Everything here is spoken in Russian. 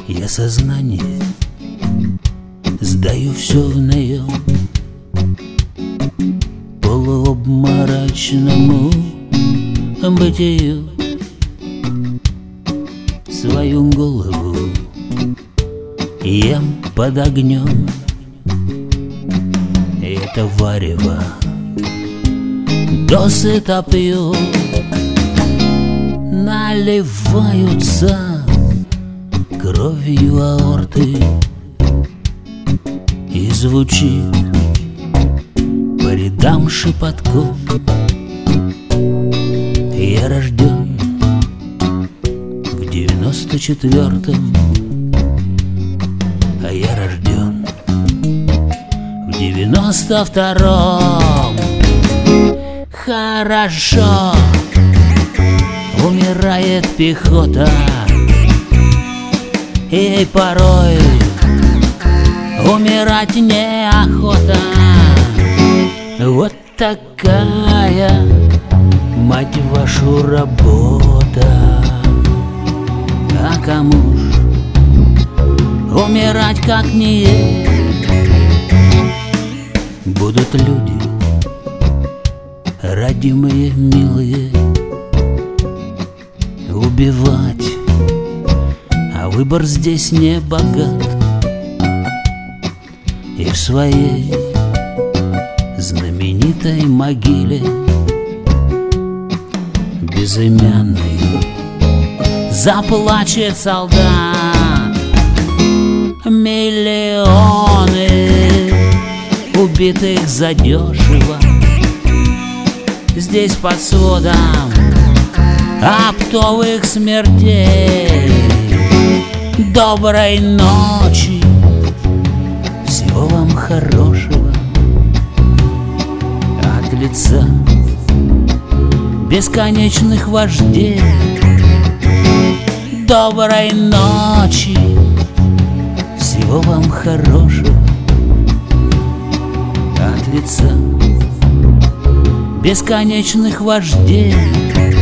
Я сознание сдаю все в наем полуобморочному бытию. Свою голову ем под огнем, и это варево досыта пью. Наливаются кровью аорты, и звучит по рядам шепотком: я рожден в 94-м, а я рожден в 92-м. Хорошо умирает пехота, ей порой умирать неохота. Вот такая, мать вашу, работа. А кому ж умирать, как не ей? Будут люди, родимые, милые, убивать, а выбор здесь не богат. И в своей знаменитой могиле безымянный заплачет солдат. Миллионы убитых задешево здесь под сводом оптовых смертей. Доброй ночи, всего вам хорошего от лица бесконечных вождей. Доброй ночи, всего вам хорошего от лица бесконечных вождей.